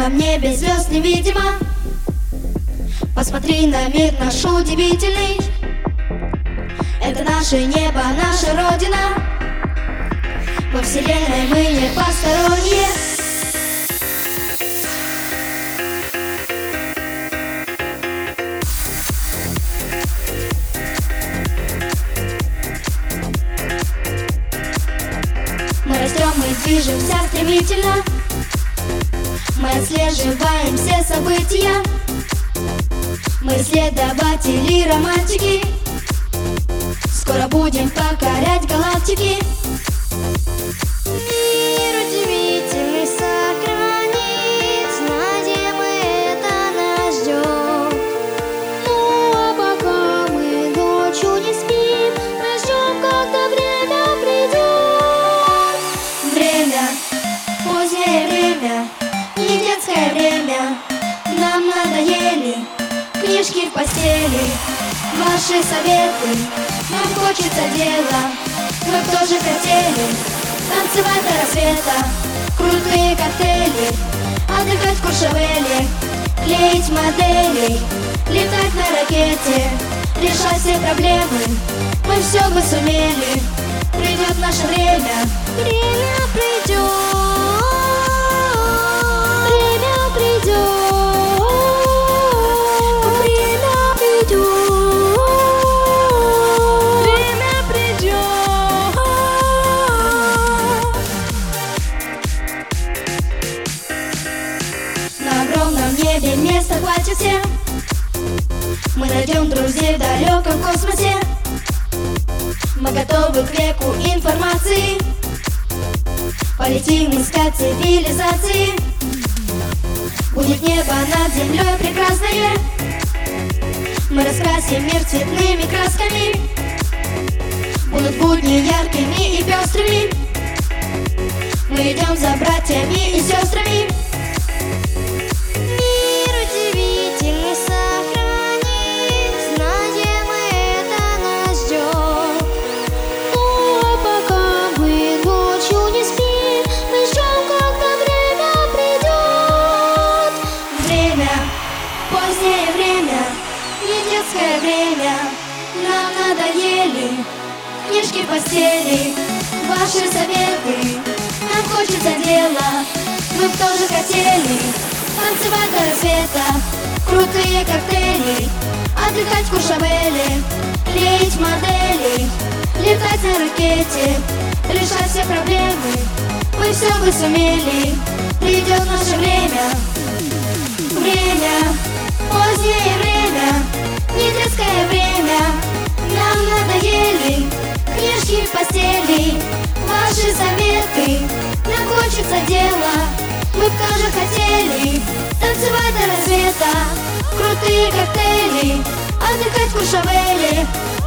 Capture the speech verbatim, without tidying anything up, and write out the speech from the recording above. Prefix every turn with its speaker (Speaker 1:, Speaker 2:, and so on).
Speaker 1: огромном небе звезд невидимо. Посмотри на мир наш удивительный. Это наше небо, наша родина. Во вселенной мы не посторонние. Мы растем, мы движемся стремительно. Мы отслеживаем все события. Мы исследователи, романтики. Скоро будем покорять галактики. Мир удивительный сохранить, знаем, это нас ждет. Ну а пока мы ночью не спим, мы ждем, когда время придет. Время, позднее время, не детское время. Нам надоели книжки в постели, ваши советы. Нам хочется дела, мы б тоже хотели танцевать до рассвета, крутые коктейли, отдыхать в Куршавеле, клеить модели, летать на ракете, решать все проблемы. Мы все бы сумели, придет наше время. Время придет, время придет. В небе место хватит всем. Мы найдем друзей в далеком космосе. Мы готовы к веку информации. Полетим искать цивилизации. Будет небо над землей прекрасное. Мы раскрасим мир цветными красками. Будут будни яркими и пестрыми. Мы идем за братьями и сестрами. Позднее время, не детское время. Нам надоели книжки в постели, ваши советы. Нам хочется дела, мы б тоже хотели танцевать до рассвета, крутые коктейли, отдыхать в Куршавеле, клеить модели, летать на ракете, решать все проблемы. Мы все бы сумели, придет наше время. Время, позднее время, не детское время. Нам надоели книжки в постели, ваши советы. Нам хочется дела, мы б тоже хотели танцевать до рассвета, крутые коктейли, отдыхать в Куршавеле,